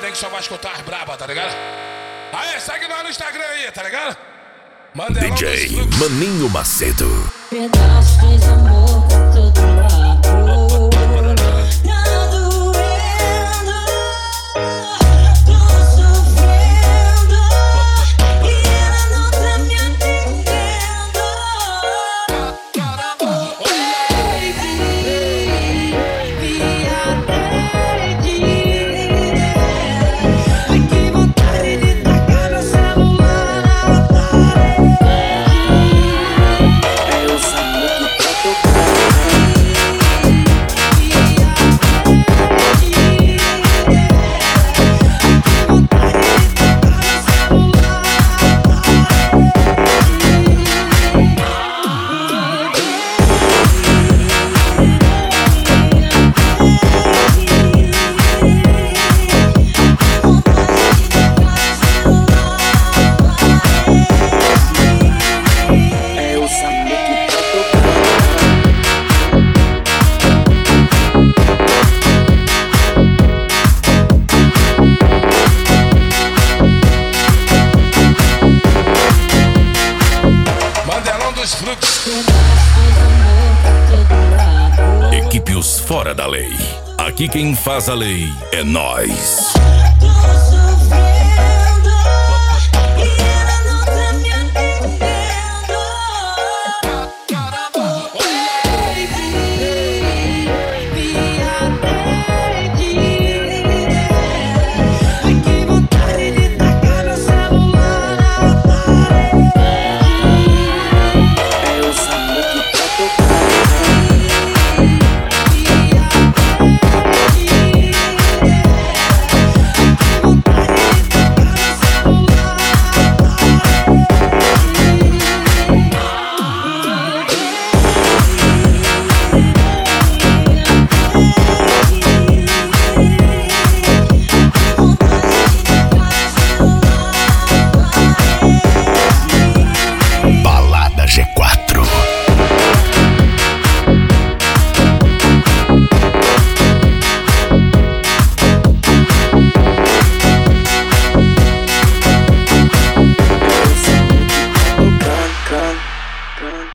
vida aí que só vai escutar as braba, tá ligado? Aê, segue nós no Instagram aí, tá ligado? Mandelão DJ Maninho Macedo. Pedaços de amor por todo lado. Tá doendo, tô sofrendo e ela não tá me atendendo. Ai, que vontade de tacar meu celular na parede. Eu sabia que pra tocar. Mandelão dos fluxos. Equipe Os Fora da Lei. Aqui quem faz a lei é nós. Tô